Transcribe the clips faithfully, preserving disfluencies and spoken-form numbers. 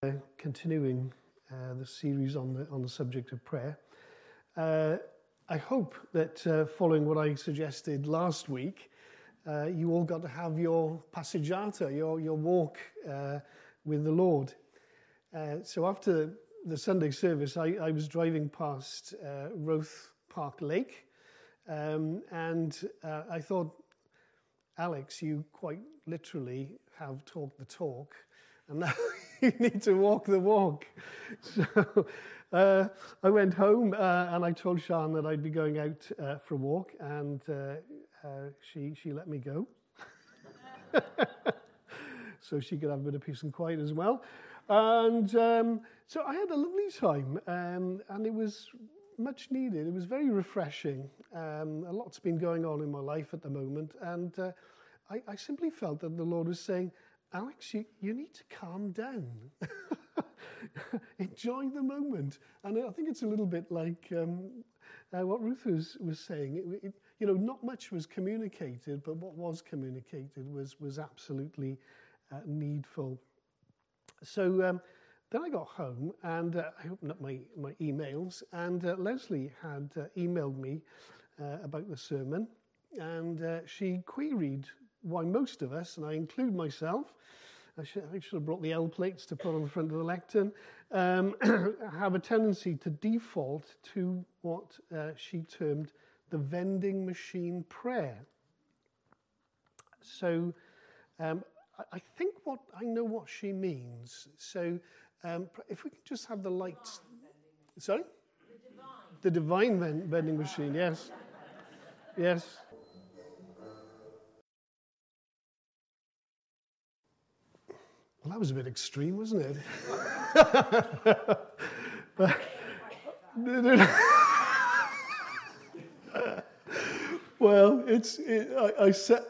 Uh, continuing uh, the series on the on the subject of prayer, uh, I hope that uh, following what I suggested last week, uh, you all got to have your passeggiata, your your walk uh, with the Lord. Uh, so after the Sunday service, I, I was driving past uh, Roath Park Lake, um, and uh, I thought, Alex, you quite literally have talked the talk, and now you need to walk the walk. So uh, I went home uh, and I told Sian that I'd be going out uh, for a walk, and uh, uh, she she let me go. So she could have a bit of peace and quiet as well. And um, so I had a lovely time, um, and it was much needed. It was very refreshing. Um, a lot's been going on in my life at the moment, and uh, I, I simply felt that the Lord was saying, Alex, you, you need to calm down. Enjoy the moment. And I think it's a little bit like um, uh, what Ruth was, was saying. It, it, you know, not much was communicated, but what was communicated was, was absolutely uh, needful. So um, then I got home and uh, I opened up my, my emails, and uh, Leslie had uh, emailed me uh, about the sermon, and uh, she queried why most of us, and I include myself, I should, I should have brought the L plates to put on the front of the lectern, um, have a tendency to default to what uh, she termed the vending machine prayer. So um, I, I think what I know what she means. So um, if we could just have the lights. Sorry? The divine. The divine ven- vending machine, yes. Yes. Well, that was a bit extreme, wasn't it? But, well, it's. It, I, I said.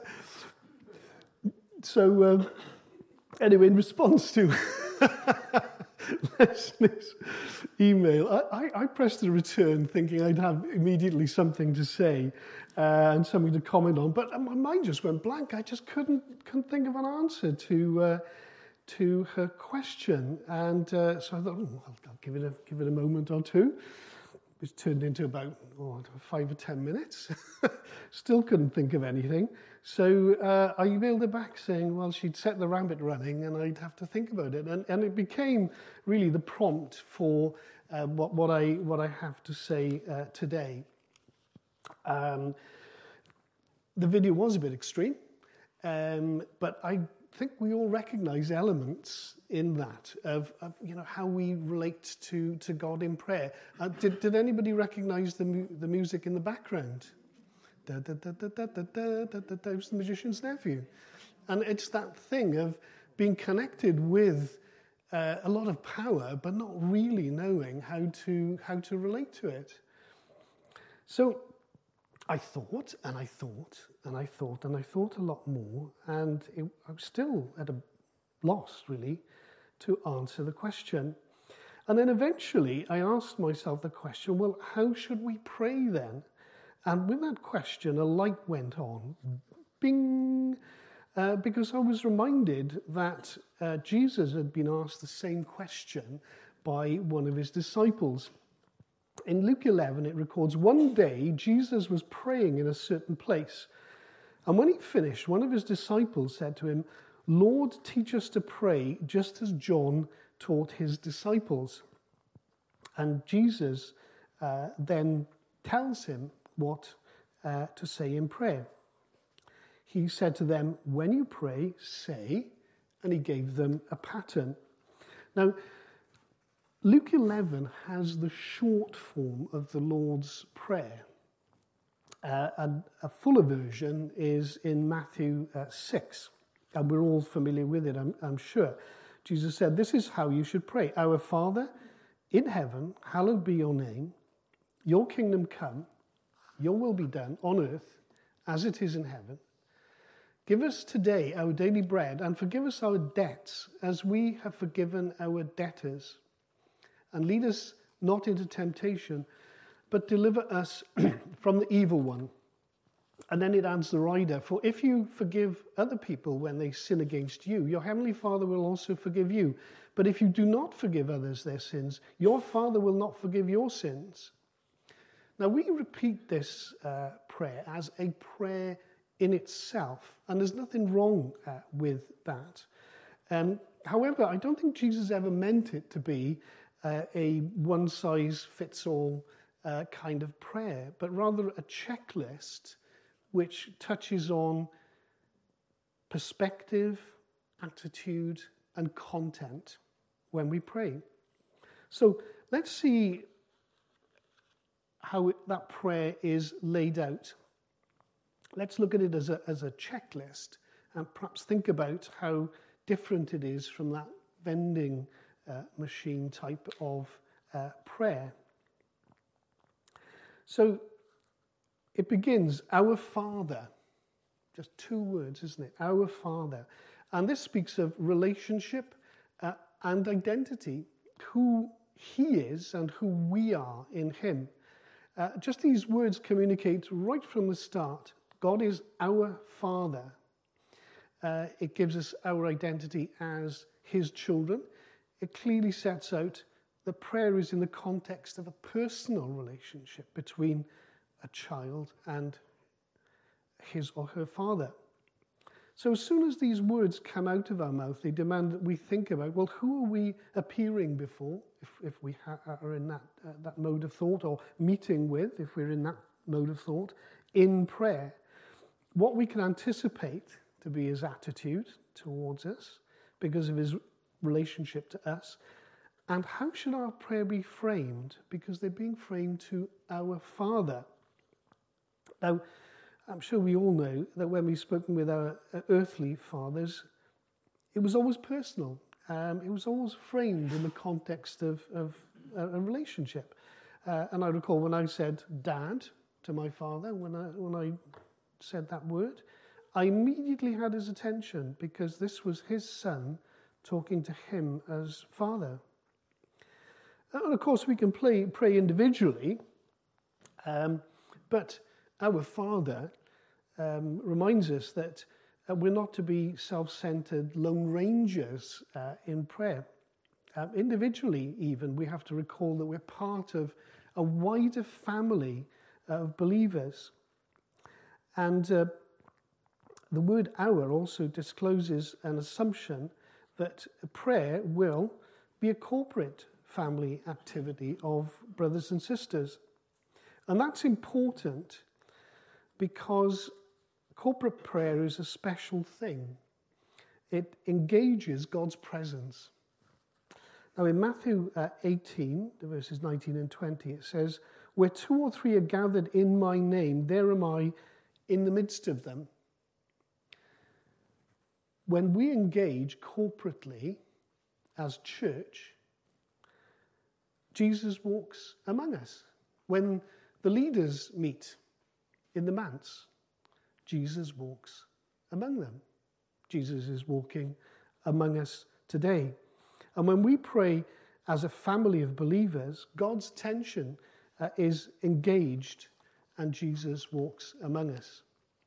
So, um, anyway, in response to Leslie's email, I, I, I pressed a return, thinking I'd have immediately something to say uh, and something to comment on. But my mind just went blank. I just couldn't couldn't think of an answer to. Uh, to her question, and uh, so I thought, oh, I'll, I'll give it a give it a moment or two. It turned into about oh, five or ten minutes. Still couldn't think of anything. So uh, I emailed her back saying, well, she'd set the rabbit running, and I'd have to think about it. And, and it became really the prompt for uh, what what I what I have to say uh, today. Um, the video was a bit extreme, um, but I. I think we all recognise elements in that of, of you know how we relate to, to God in prayer. Uh, did did anybody recognise the mu- the music in the background? Da da da da da da da da da. It was the Magician's Nephew, and it's that thing of being connected with uh, a lot of power, but not really knowing how to how to relate to it. So I thought, and I thought, and I thought, and I thought a lot more, and it, I was still at a loss, really, to answer the question. And then eventually I asked myself the question, well, how should we pray then? And with that question, a light went on, bing, uh, because I was reminded that uh, Jesus had been asked the same question by one of his disciples. In Luke eleven, it records, one day Jesus was praying in a certain place. And when he finished, one of his disciples said to him, Lord, teach us to pray just as John taught his disciples. And Jesus uh, then tells him what uh, to say in prayer. He said to them, when you pray, say, and he gave them a pattern. Now, Luke eleven has the short form of the Lord's Prayer. Uh, and a fuller version is in Matthew uh, six, and we're all familiar with it, I'm, I'm sure. Jesus said, this is how you should pray. Our Father in heaven, hallowed be your name. Your kingdom come, your will be done on earth as it is in heaven. Give us today our daily bread, and forgive us our debts as we have forgiven our debtors. And lead us not into temptation, but deliver us from the evil one. And then it adds the rider, for if you forgive other people when they sin against you, your heavenly Father will also forgive you. But if you do not forgive others their sins, your Father will not forgive your sins. Now, we repeat this uh, prayer as a prayer in itself, and there's nothing wrong uh, with that. Um, however, I don't think Jesus ever meant it to be uh, a one-size-fits-all uh, kind of prayer, but rather a checklist which touches on perspective, attitude, and content when we pray. So let's see how it, that prayer is laid out. Let's look at it as a, as a checklist and perhaps think about how different it is from that vending uh, machine type of uh, prayer. So it begins, our Father. Just two words, isn't it? Our Father. And this speaks of relationship uh, and identity, who he is and who we are in him. Uh, just these words communicate right from the start. God is our Father. Uh, it gives us our identity as his children. It clearly sets out that prayer is in the context of a personal relationship between a child and his or her father. So as soon as these words come out of our mouth, they demand that we think about, well, who are we appearing before, if, if we ha- are in that, uh, that mode of thought, or meeting with, if we're in that mode of thought, in prayer. What we can anticipate to be his attitude towards us because of his relationship to us, and how should our prayer be framed? Because they're being framed to our Father. Now, I'm sure we all know that when we've spoken with our earthly fathers, it was always personal. Um, it was always framed in the context of, of a, a relationship. Uh, and I recall when I said Dad to my father, when I, when I said that word, I immediately had his attention because this was his son talking to him as Father. And of course, we can play, pray individually, um, but our Father um, reminds us that uh, we're not to be self-centered lone rangers uh, in prayer. Um, individually, even, we have to recall that we're part of a wider family of believers. And uh, the word our also discloses an assumption that prayer will be a corporate family activity of brothers and sisters. And that's important because corporate prayer is a special thing. It engages God's presence. Now in Matthew uh, eighteen, the verses nineteen and twenty, it says, where two or three are gathered in my name, there am I in the midst of them. When we engage corporately as church, Jesus walks among us. When the leaders meet in the manse, Jesus walks among them. Jesus is walking among us today. And when we pray as a family of believers, God's tension uh, is engaged and Jesus walks among us.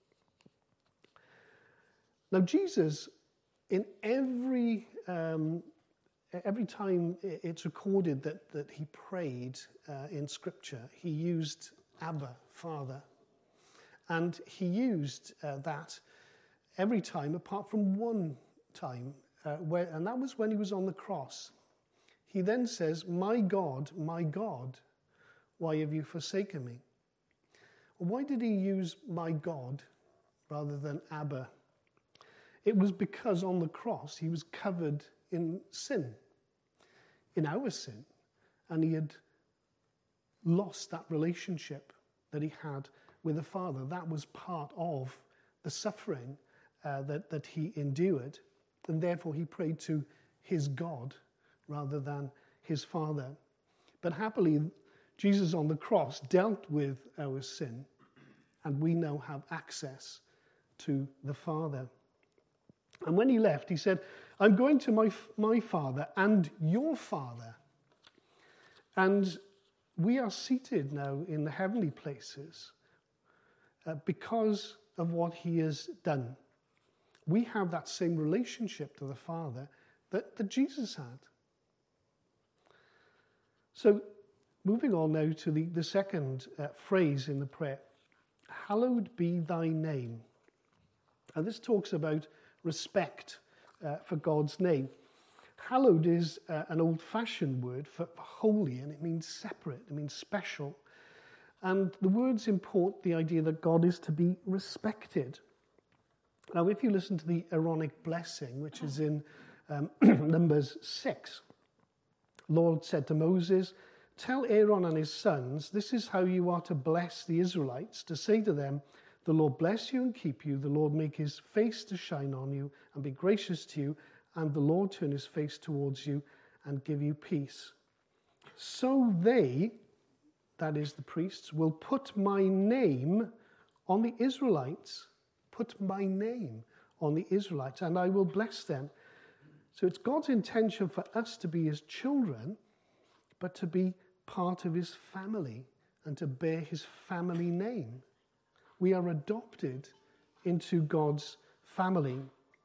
Now, Jesus, in every um, every time it's recorded that, that he prayed uh, in Scripture, he used Abba, Father. And he used uh, that every time apart from one time, uh, where, and that was when he was on the cross. He then says, my God, my God, why have you forsaken me? Well, why did he use my God rather than Abba? It was because on the cross he was covered in sin, in our sin, and he had lost that relationship that he had with the Father. That was part of the suffering uh, that, that he endured, and therefore he prayed to his God rather than his Father. But happily, Jesus on the cross dealt with our sin, and we now have access to the Father. And when he left, he said, I'm going to my, my Father and your Father. And we are seated now in the heavenly places uh, because of what he has done. We have that same relationship to the Father that, that Jesus had. So, moving on now to the, the second uh, phrase in the prayer, hallowed be thy name. And this talks about respect uh, for God's name. Hallowed is uh, an old-fashioned word for, for holy, and it means separate, it means special. And the words import the idea that God is to be respected. Now, if you listen to the Aaronic blessing, which is in um, Numbers six, Lord said to Moses, tell Aaron and his sons, this is how you are to bless the Israelites, to say to them, the Lord bless you and keep you, the Lord make his face to shine on you and be gracious to you, and the Lord turn his face towards you and give you peace. So they, that is the priests, will put my name on the Israelites, put my name on the Israelites, and I will bless them. So it's God's intention for us to be his children, but to be part of his family and to bear his family name. We are adopted into God's family.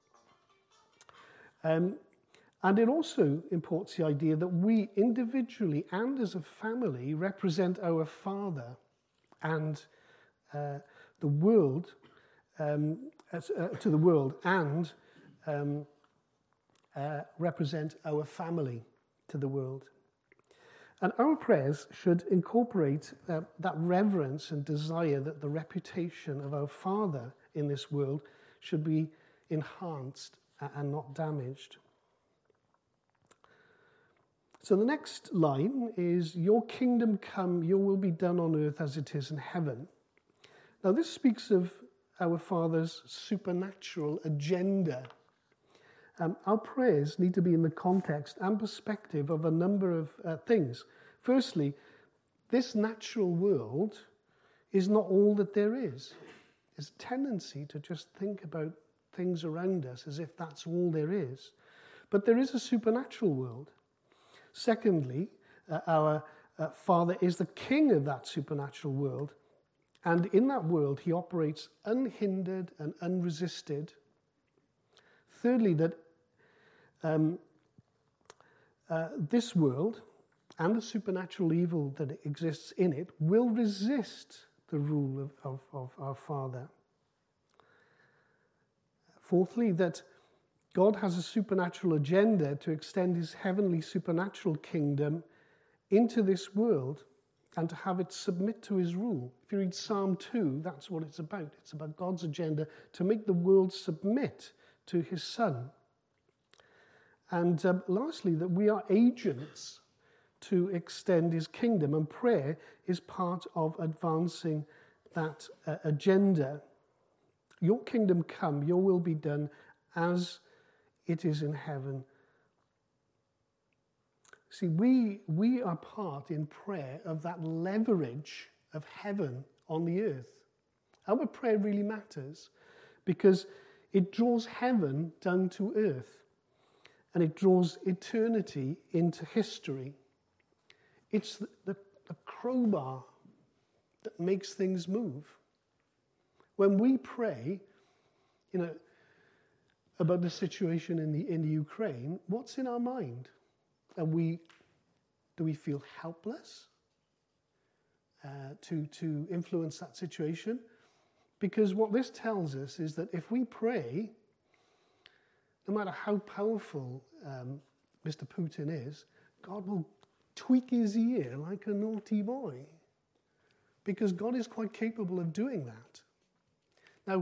Um, and it also imports the idea that we individually and as a family represent our Father and uh, the world, um, as, uh, to the world, and um, uh, represent our family to the world. And our prayers should incorporate uh, that reverence and desire that the reputation of our Father in this world should be enhanced and not damaged. So the next line is, your kingdom come, your will be done on earth as it is in heaven. Now this speaks of our Father's supernatural agenda. Um, our prayers need to be in the context and perspective of a number of uh, things. Firstly, this natural world is not all that there is. There's a tendency to just think about things around us as if that's all there is. But there is a supernatural world. Secondly, uh, our uh, Father is the king of that supernatural world. And in that world, he operates unhindered and unresisted. Thirdly, that Um, uh, this world and the supernatural evil that exists in it will resist the rule of, of, of our Father. Fourthly, that God has a supernatural agenda to extend his heavenly supernatural kingdom into this world and to have it submit to his rule. If you read Psalm two, that's what it's about. It's about God's agenda to make the world submit to his Son. And um, lastly, that we are agents to extend his kingdom, and prayer is part of advancing that uh, agenda. Your kingdom come, your will be done as it is in heaven. See, we, we are part in prayer of that leverage of heaven on the earth. Our prayer really matters because it draws heaven down to earth. And it draws eternity into history. It's the, the, the crowbar that makes things move. When we pray, you know, about the situation in the in the Ukraine, what's in our mind? Are we, do we feel helpless uh, to to influence that situation? Because what this tells us is that if we pray, no matter how powerful um, Mister Putin is, God will tweak his ear like a naughty boy. Because God is quite capable of doing that. Now,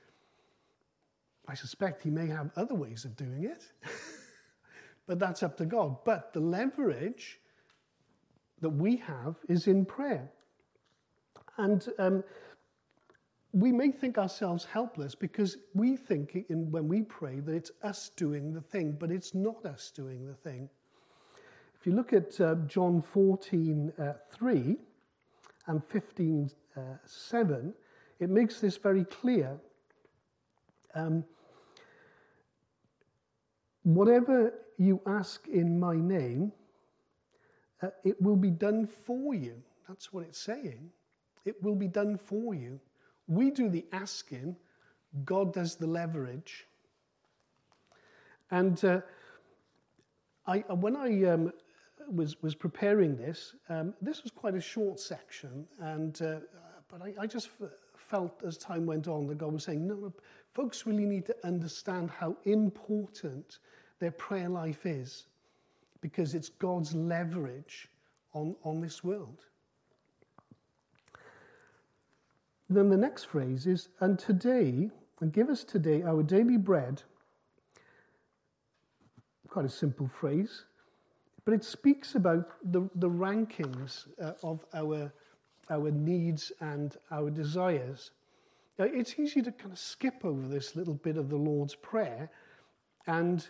I suspect he may have other ways of doing it. But that's up to God. But the leverage that we have is in prayer. And um, we may think ourselves helpless because we think in, when we pray that it's us doing the thing, but it's not us doing the thing. If you look at uh, John fourteen, three and fifteen, seven, it makes this very clear. Um, Whatever you ask in my name, uh, it will be done for you. That's what it's saying. It will be done for you. we do the asking, God does the leverage. And uh, I, when I um, was was preparing this, um, this was quite a short section, and uh, but I, I just f- felt as time went on that God was saying, no, folks really need to understand how important their prayer life is, because it's God's leverage on, on this world. Then the next phrase is, and today, and give us today our daily bread. Quite a simple phrase, but it speaks about the, the rankings uh, of our, our needs and our desires. Now, it's easy to kind of skip over this little bit of the Lord's Prayer and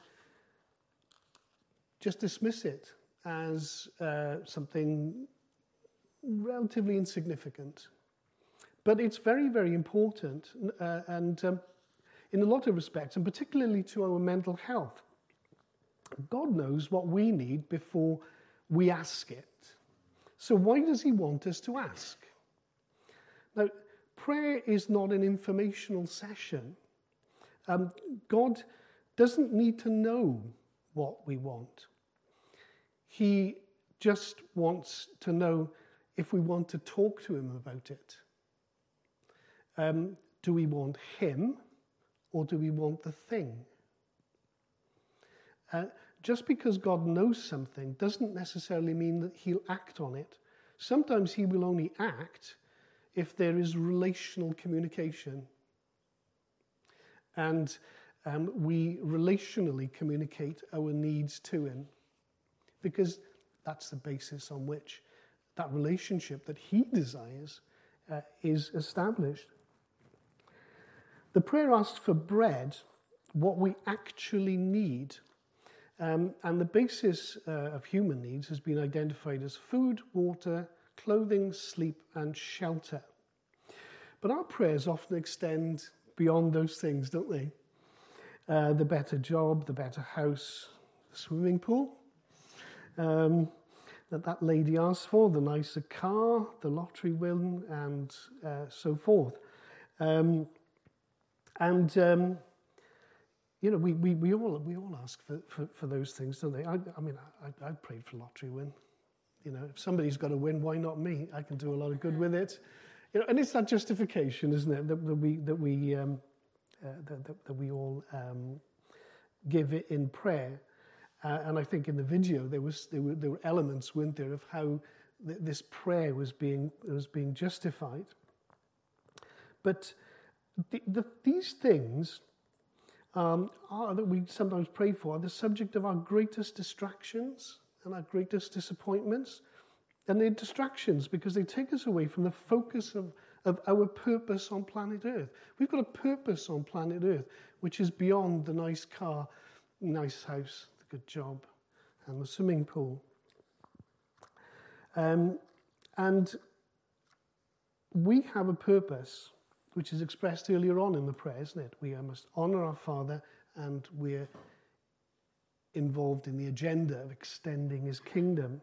just dismiss it as uh, something relatively insignificant. But it's very, very important, uh, and um, in a lot of respects, and particularly to our mental health. God knows what we need before we ask it. So why does he want us to ask? Now, prayer is not an informational session. Um, God doesn't need to know what we want. He just wants to know if we want to talk to him about it. Um, do we want him, or do we want the thing? Uh, just because God knows something doesn't necessarily mean that he'll act on it. Sometimes he will only act if there is relational communication. And um, we relationally communicate our needs to him, because that's the basis on which that relationship that he desires uh, is established. The prayer asks for bread, what we actually need. Um, and the basis uh, of human needs has been identified as food, water, clothing, sleep, and shelter. But our prayers often extend beyond those things, don't they? Uh, the better job, the better house, the swimming pool um, that that lady asked for, the nicer car, the lottery win, and uh, so forth. Um, and... Um, You know, we, we, we all we all ask for, for, for those things, don't they? I, I mean, I, I prayed for lottery win. You know, if somebody's got a win, why not me? I can do a lot of good with it. You know, and it's that justification, isn't it, that, that we that we um, uh, that, that, that we all um, give it in prayer. Uh, and I think in the video there was there were there were elements, weren't there, of how th- this prayer was being was being justified. But the, the, these things. Um, are, that we sometimes pray for, are the subject of our greatest distractions and our greatest disappointments. And they're distractions because they take us away from the focus of, of our purpose on planet Earth. We've got a purpose on planet Earth which is beyond the nice car, nice house, the good job, and the swimming pool. Um, and we have a purpose which is expressed earlier on in the prayer, isn't it? We must honour our Father, and we're involved in the agenda of extending his kingdom.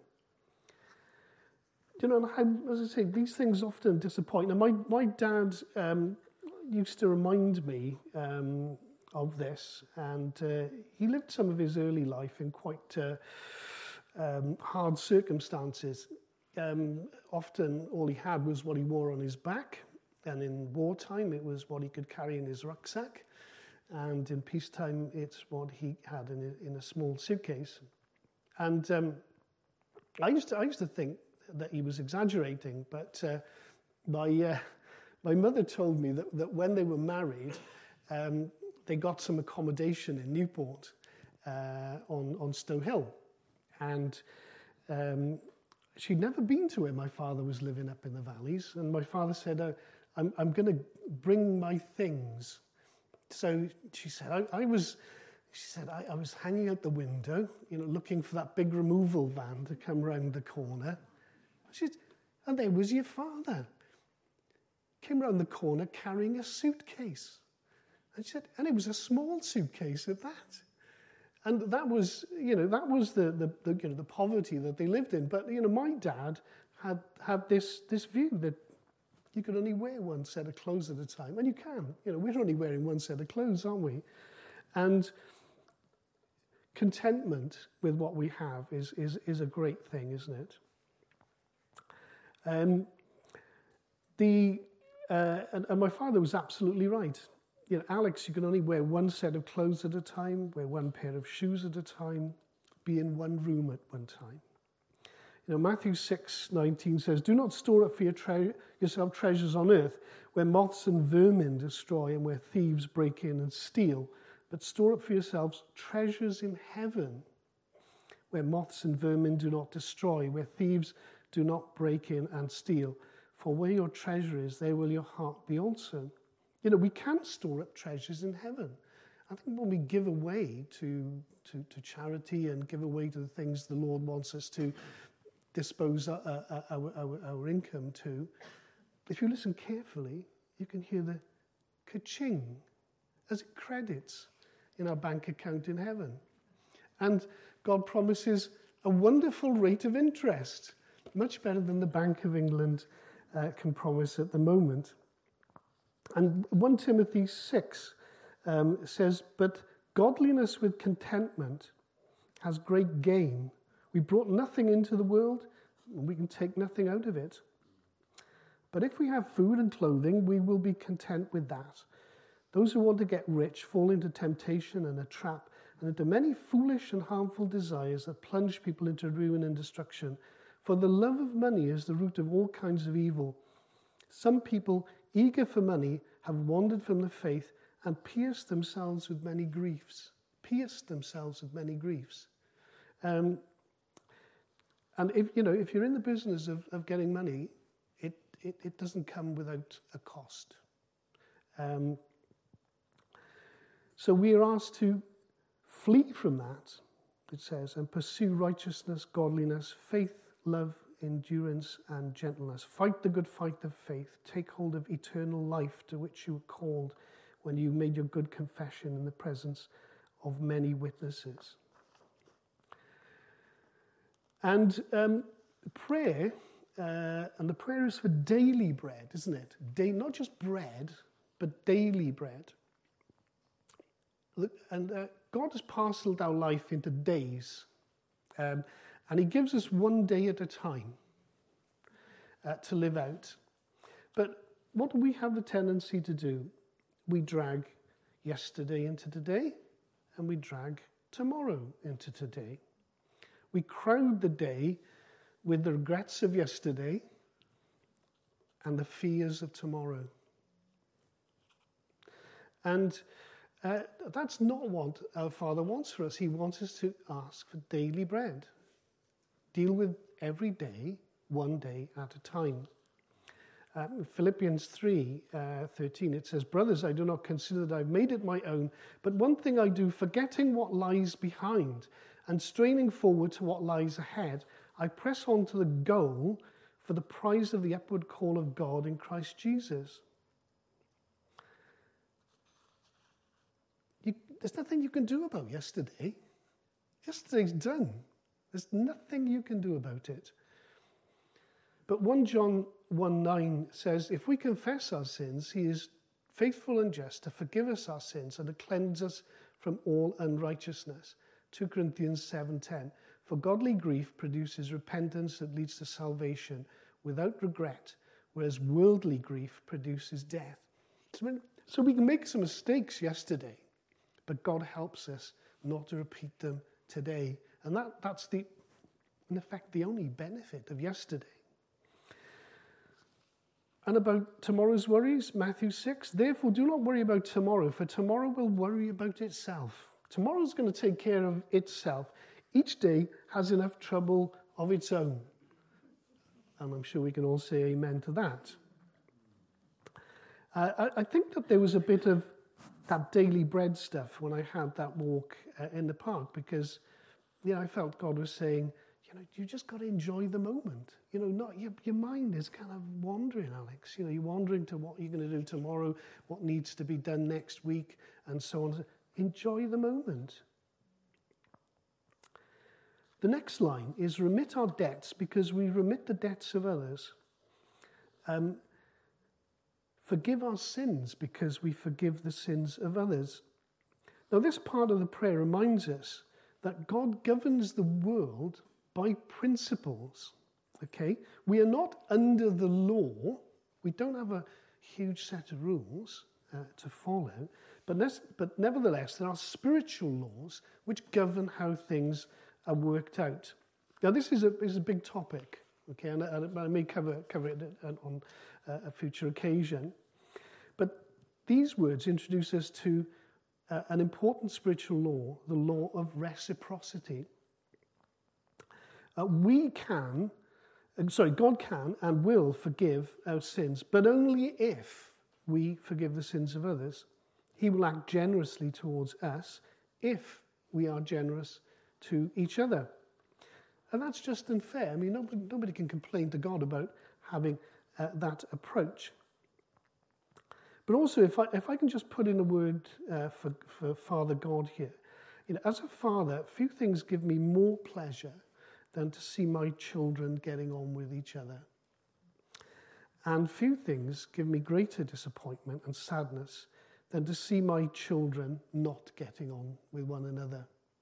You know, how, as I say, these things often disappoint. And my, my dad um, used to remind me um, of this, and uh, he lived some of his early life in quite uh, um, hard circumstances. Um, often all he had was what he wore on his back. And in wartime, it was what he could carry in his rucksack. And in peacetime, it's what he had in a, in a small suitcase. And um, I used to I used to think that he was exaggerating, but uh, my uh, my mother told me that, that when they were married, um, they got some accommodation in Newport uh, on on Stow Hill, and um, she'd never been to where my father was living up in the valleys. And my father said, uh, I'm, I'm going to bring my things. So she said, I, I was, she said, I, I was hanging out the window, you know, looking for that big removal van to come round the corner. She said, and there was your father. Came round the corner carrying a suitcase. And she said, and it was a small suitcase at that. And that was, you know, that was the, the, the you know, the poverty that they lived in. But, you know, my dad had had this this view that You can only wear one set of clothes at a time. And you can. You know, we're only wearing one set of clothes, aren't we? And contentment with what we have is, is, is a great thing, isn't it? Um, the uh, and, and my father was absolutely right. You know, Alex, you can only wear one set of clothes at a time, wear one pair of shoes at a time, be in one room at one time. You know, Matthew six nineteen says, "Do not store up for your tre- yourself treasures on earth, where moths and vermin destroy and where thieves break in and steal. But store up for yourselves treasures in heaven, where moths and vermin do not destroy, where thieves do not break in and steal. For where your treasure is, there will your heart be also." You know, we can store up treasures in heaven. I think when we give away to, to, to charity and give away to the things the Lord wants us to dispose our, our, our, our income to, if you listen carefully, you can hear the ka-ching as it credits in our bank account in heaven. And God promises a wonderful rate of interest, much better than the Bank of England uh, can promise at the moment. And First Timothy six um, says, "But godliness with contentment has great gain. We brought nothing into the world, and we can take nothing out of it. But if we have food and clothing, we will be content with that. Those who want to get rich fall into temptation and a trap, and into many foolish and harmful desires that plunge people into ruin and destruction. For the love of money is the root of all kinds of evil. Some people, eager for money, have wandered from the faith and pierced themselves with many griefs." Pierced themselves with many griefs. Um, and if you know, if you're in the business of, of getting money, it, it it doesn't come without a cost. Um, so we are asked to flee from that, it says, and pursue righteousness, godliness, faith, love, endurance, and gentleness. Fight the good fight of faith. Take hold of eternal life to which you were called when you made your good confession in the presence of many witnesses. And um, prayer, uh, and the prayer is for daily bread, isn't it? Day, not just bread, but daily bread. And uh, God has parceled our life into days. Um, And he gives us one day at a time uh, to live out. But what do we have the tendency to do? We drag yesterday into today, and we drag tomorrow into today. We crowd the day with the regrets of yesterday and the fears of tomorrow. And uh, that's not what our Father wants for us. He wants us to ask for daily bread. Deal with every day, one day at a time. Um, Philippians three thirteen, it says, "Brothers, I do not consider that I've made it my own, but one thing I do, forgetting what lies behind and straining forward to what lies ahead, I press on to the goal for the prize of the upward call of God in Christ Jesus." You, there's nothing you can do about yesterday. Yesterday's done. There's nothing you can do about it. But First John one nine says, "If we confess our sins, he is faithful and just to forgive us our sins and to cleanse us from all unrighteousness." Second Corinthians seven ten, "For godly grief produces repentance that leads to salvation without regret, whereas worldly grief produces death." So we can make some mistakes yesterday, but God helps us not to repeat them today. And that, that's, the, in effect, the only benefit of yesterday. And about tomorrow's worries, Matthew six, "Therefore do not worry about tomorrow, for tomorrow will worry about itself." Tomorrow's going to take care of itself. Each day has enough trouble of its own. And I'm sure we can all say amen to that. Uh, I, I think that there was a bit of that daily bread stuff when I had that walk uh, in the park, because you know, I felt God was saying, you know, you just got to enjoy the moment. You know, not your, your mind is kind of wandering, Alex. You know, you're wandering to what you're going to do tomorrow, what needs to be done next week, and so on. Enjoy the moment. The next line is, "Remit our debts because we remit the debts of others." Um, forgive our sins because we forgive the sins of others. Now, this part of the prayer reminds us that God governs the world by principles, okay? We are not under the law. We don't have a huge set of rules uh, to follow, but, but nevertheless, there are spiritual laws which govern how things are worked out. Now, this is a, is a big topic, okay, and I, I may cover, cover it on a future occasion. But these words introduce us to uh, an important spiritual law, the law of reciprocity. Uh, we can, uh, sorry, God can and will forgive our sins, but only if we forgive the sins of others. He will act generously towards us if we are generous to each other. And that's just and fair. I mean, nobody, nobody can complain to God about having uh, that approach. But also, if I, if I can just put in a word uh, for, for Father God here, you know, as a father, few things give me more pleasure than to see my children getting on with each other. And few things give me greater disappointment and sadness than to see my children not getting on with one another.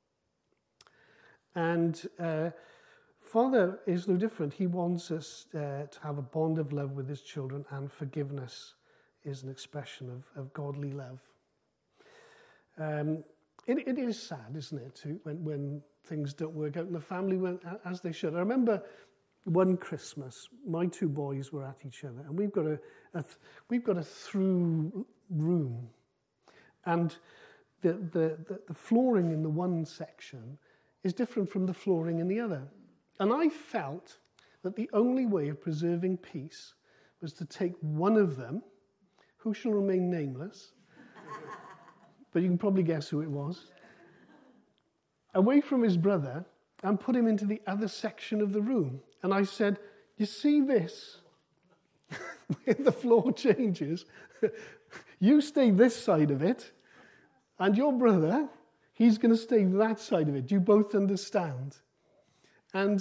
And uh, Father is no different. He wants us uh, to have a bond of love with his children, and forgiveness is an expression of, of godly love. Um, it, it is sad, isn't it, to, when, when things don't work out in the family when, as they should. I remember one Christmas, my two boys were at each other, and we've got a, a we've got a through room, and the, the the the flooring in the one section is different from the flooring in the other. And I felt that the only way of preserving peace was to take one of them, who shall remain nameless, but you can probably guess who it was, away from his brother and put him into the other section of the room. And I said, you see this? When the floor changes, you stay this side of it, and your brother, he's going to stay that side of it. You both understand? And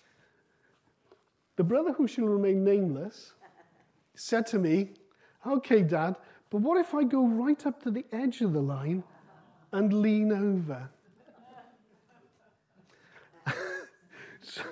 the brother who shall remain nameless said to me, okay, Dad, but what if I go right up to the edge of the line and lean over? So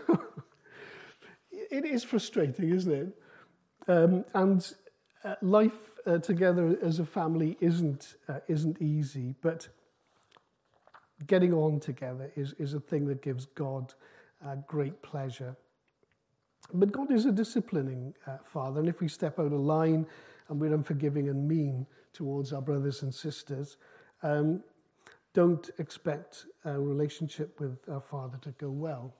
it is frustrating, isn't it? Um, and uh, life uh, together as a family isn't uh, isn't easy, but getting on together is, is a thing that gives God uh, great pleasure. But God is a disciplining uh, Father, and if we step out of line and we're unforgiving and mean towards our brothers and sisters, um, don't expect our relationship with our Father to go well.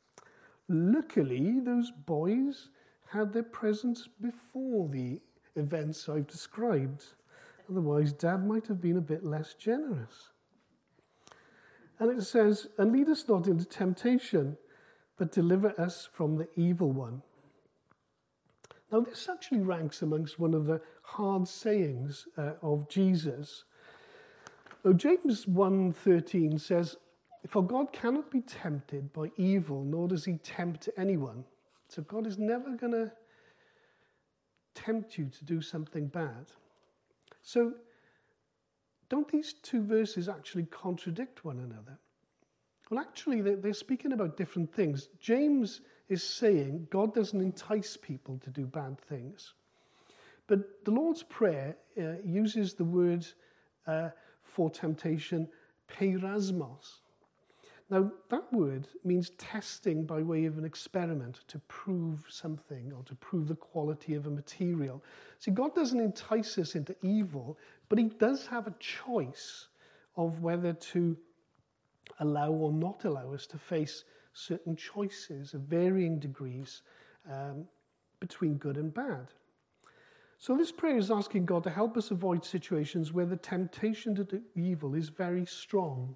Luckily, those boys had their presents before the events I've described. Otherwise, Dad might have been a bit less generous. And it says, and lead us not into temptation, but deliver us from the evil one. Now, this actually ranks amongst one of the hard sayings uh, of Jesus. Now, James one thirteen says, for God cannot be tempted by evil, nor does he tempt anyone. So God is never going to tempt you to do something bad. So don't these two verses actually contradict one another? Well, actually, they're speaking about different things. James is saying God doesn't entice people to do bad things. But the Lord's Prayer uh, uses the word uh, for temptation, peirasmos. Now, that word means testing by way of an experiment to prove something or to prove the quality of a material. See, God doesn't entice us into evil, but he does have a choice of whether to allow or not allow us to face certain choices of varying degrees um, between good and bad. So this prayer is asking God to help us avoid situations where the temptation to do evil is very strong.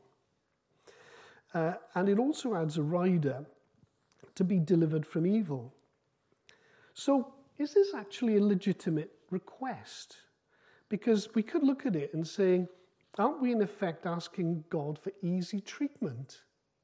Uh, and it also adds a rider to be delivered from evil. So is this actually a legitimate request? Because we could look at it and say, aren't we in effect asking God for easy treatment?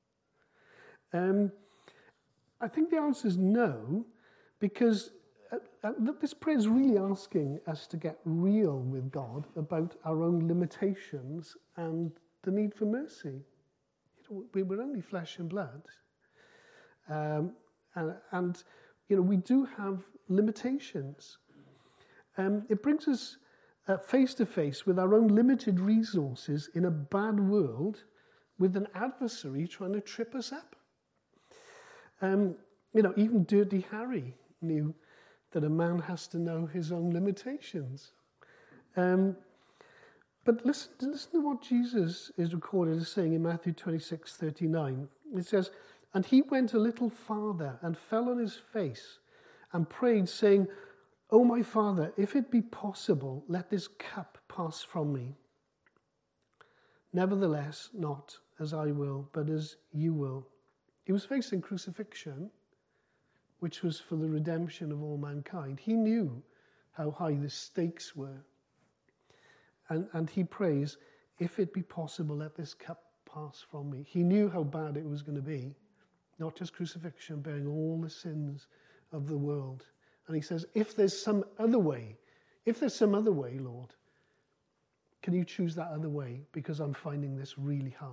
Um, I think the answer is no, because uh, this prayer is really asking us to get real with God about our own limitations and the need for mercy. You know, we were only flesh and blood. Um, and, and, you know, we do have limitations. Um, it brings us uh, face to face with our own limited resources in a bad world with an adversary trying to trip us up. Um, you know, even Dirty Harry knew that a man has to know his own limitations. Um, but listen, listen to what Jesus is recorded as saying in Matthew twenty-six thirty-nine. It says, "And he went a little farther and fell on his face and prayed, saying, 'O my Father, if it be possible, let this cup pass from me. Nevertheless, not as I will, but as you will.'" He was facing crucifixion, which was for the redemption of all mankind. He knew how high the stakes were. And, and he prays, "If it be possible, let this cup pass from me." He knew how bad it was going to be. Not just crucifixion, bearing all the sins of the world. And he says, if there's some other way, if there's some other way, Lord, can you choose that other way? Because I'm finding this really hard.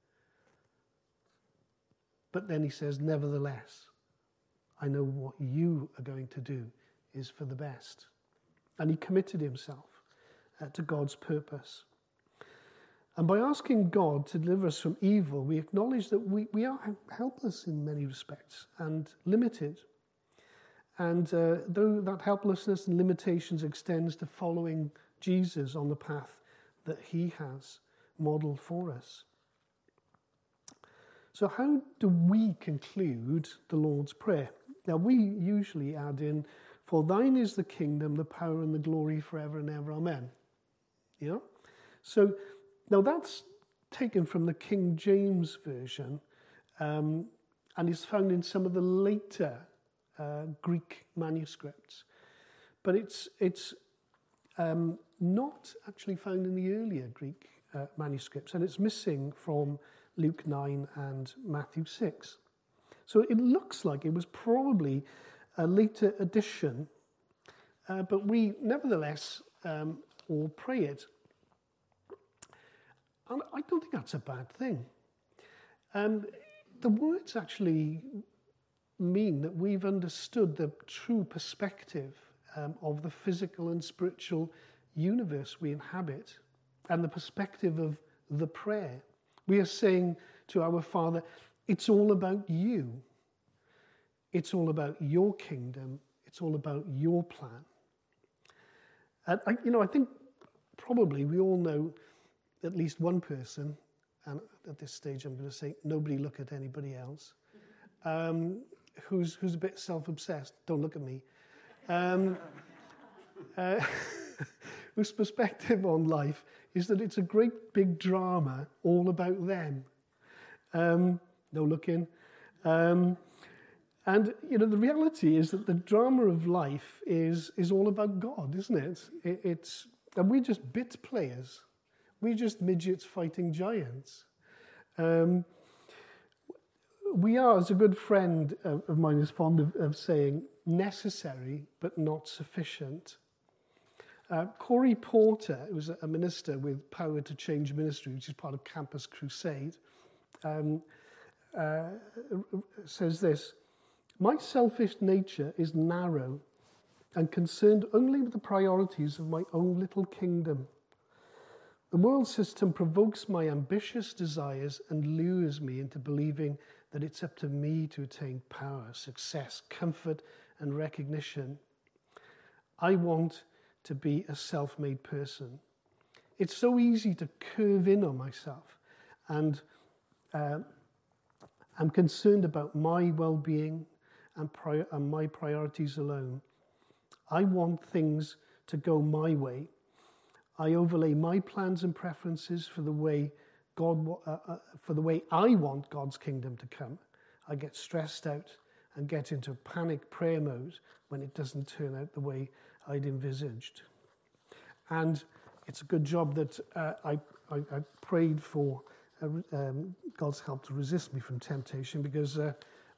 But then he says, nevertheless, I know what you are going to do is for the best. And he committed himself uh, to God's purpose. And by asking God to deliver us from evil, we acknowledge that we, we are helpless in many respects and limited. And uh, though that helplessness and limitations extends to following Jesus on the path that he has modeled for us. So how do we conclude the Lord's Prayer? Now, we usually add in, "For thine is the kingdom, the power and the glory forever and ever. Amen." You know? So, now that's taken from the King James Version um, and is found in some of the later uh, Greek manuscripts. But it's it's um, not actually found in the earlier Greek uh, manuscripts, and it's missing from Luke nine and Matthew six. So it looks like it was probably a later addition, uh, but we nevertheless um, all pray it. And I don't think that's a bad thing. Um, the words actually mean that we've understood the true perspective um, of the physical and spiritual universe we inhabit and the perspective of the prayer. We are saying to our Father, it's all about you. It's all about your kingdom. It's all about your plan. And, I, you know, I think probably we all know at least one person, and at this stage I'm going to say nobody look at anybody else, um, who's who's a bit self-obsessed. Don't look at me. Um, uh, whose perspective on life is that it's a great big drama all about them. Um, no looking. Um, and, you know, the reality is that the drama of life is is all about God, isn't it? it it's and we're just bit players. We're just midgets fighting giants. Um, we are, as a good friend of, of mine is fond of, of saying, necessary but not sufficient. Uh, Corey Porter, who was a minister with Power to Change Ministry, which is part of Campus Crusade, um, uh, says this: "My selfish nature is narrow and concerned only with the priorities of my own little kingdom. The world system provokes my ambitious desires and lures me into believing that it's up to me to attain power, success, comfort, and recognition. I want to be a self-made person. It's so easy to curve in on myself, and uh, I'm concerned about my well-being and, pri- and my priorities alone. I want things to go my way. I overlay my plans and preferences for the way God, uh, uh, for the way I want God's kingdom to come. I get stressed out and get into panic prayer mode when it doesn't turn out the way I'd envisaged. And it's a good job that uh, I, I, I prayed for uh, um, God's help to resist me from temptation, because uh,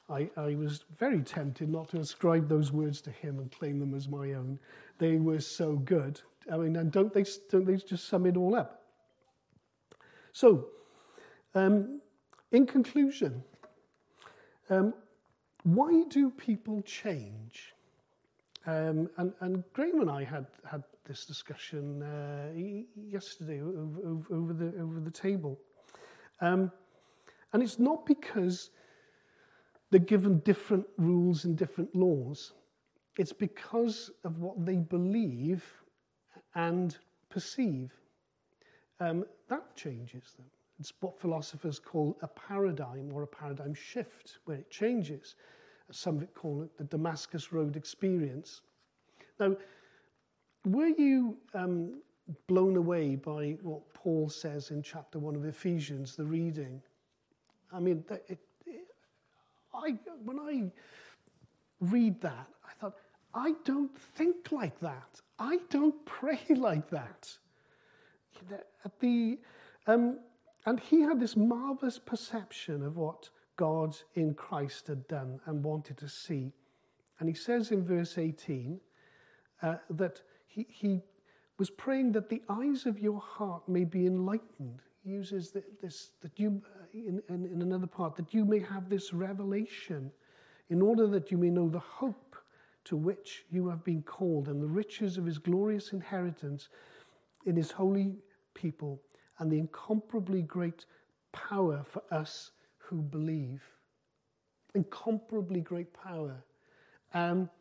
I, I was very tempted not to ascribe those words to him and claim them as my own. They were so good. I mean, and don't they, don't they just sum it all up? So, um, in conclusion, um, why do people change? Um, and, and Graham and I had, had this discussion uh, yesterday over, over, the, over the table. Um, and it's not because they're given different rules and different laws. It's because of what they believe and perceive. Um, that changes them. It's what philosophers call a paradigm or a paradigm shift, where it changes. Some of it call it the Damascus Road experience. Now, were you um, blown away by what Paul says in chapter one of Ephesians, the reading? I mean, it, it, I, when I read that, I thought, I don't think like that. I don't pray like that. At the, um, and he had this marvelous perception of what God in Christ had done and wanted to see. And he says in verse eighteen uh, that he, he was praying that the eyes of your heart may be enlightened. He uses the, this, that you, uh, in, in, in another part, that you may have this revelation in order that you may know the hope to which you have been called and the riches of his glorious inheritance in his holy people and the incomparably great power for us who believe. Incomparably great power. Um,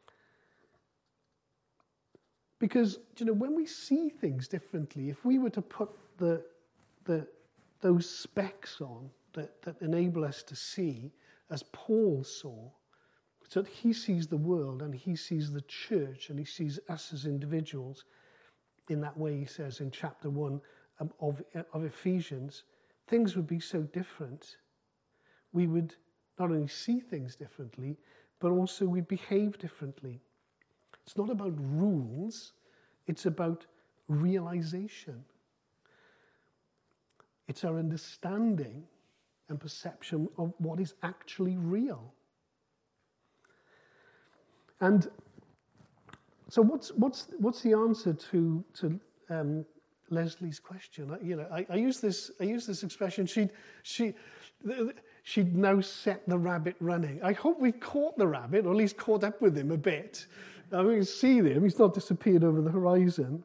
because, you know, when we see things differently, if we were to put the, the those specs on that, that enable us to see, as Paul saw, so that he sees the world and he sees the church and he sees us as individuals in that way, he says in chapter one um, of, of Ephesians, things would be so different. We would not only see things differently, but also we behave differently. It's not about rules, it's about realization. It's our understanding and perception of what is actually real. And so what's what's what's the answer to to um, Leslie's question? I, you know, I, I use this I use this expression. She she she'd now set the rabbit running. I hope we've caught the rabbit, or at least caught up with him a bit. I mean, we can see him. He's not disappeared over the horizon.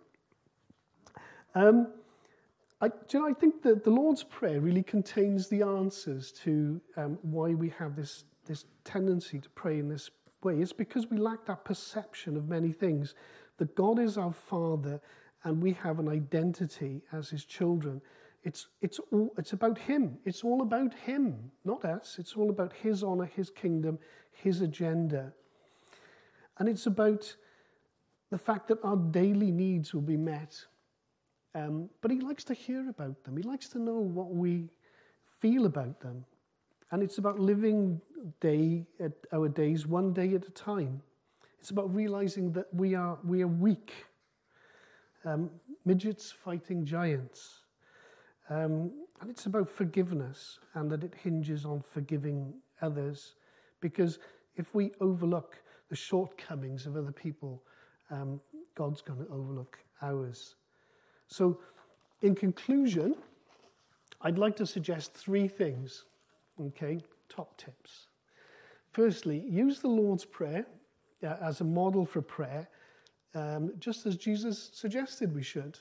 Um, I, do you know, I think that the Lord's Prayer really contains the answers to um, why we have this this tendency to pray in this way. It's because we lack that perception of many things, that God is our Father and we have an identity as his children. It's it's all it's about him. It's all about him, not us. It's all about his honor, his kingdom, his agenda. And it's about the fact that our daily needs will be met. Um, but he likes to hear about them. He likes to know what we feel about them. And it's about living day at our days, one day at a time. It's about realizing that we are we are weak, um, midgets fighting giants. Um, and it's about forgiveness, and that it hinges on forgiving others. Because if we overlook the shortcomings of other people, um, God's going to overlook ours. So, in conclusion, I'd like to suggest three things. Okay, top tips. Firstly, use the Lord's Prayer uh, as a model for prayer, um, just as Jesus suggested we should.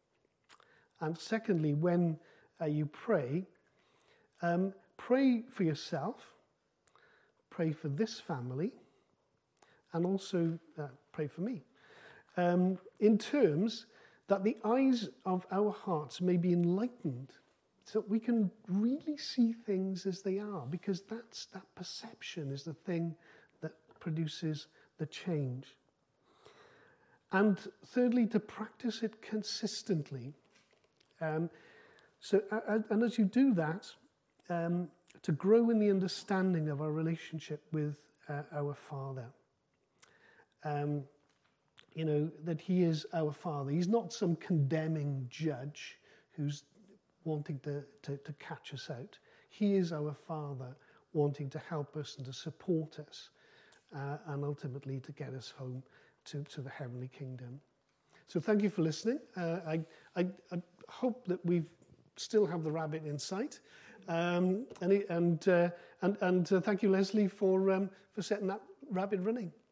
And secondly, when uh, you pray, um, pray for yourself, pray for this family, and also uh, pray for me, um, in terms that the eyes of our hearts may be enlightened, so that we can really see things as they are, because that's that perception is the thing that produces the change. And thirdly, to practice it consistently. Um, so, uh, and as you do that, um, to grow in the understanding of our relationship with uh, our Father. Um, you know, that he is our Father. He's not some condemning judge who's wanting to, to, to catch us out. He is our Father, wanting to help us and to support us, uh, and ultimately to get us home to, to the heavenly kingdom. So thank you for listening. Uh, I, I, I hope that we've still have the rabbit in sight. Um, and and, uh, and, and uh, thank you, Leslie, for, um, for setting that rabbit running.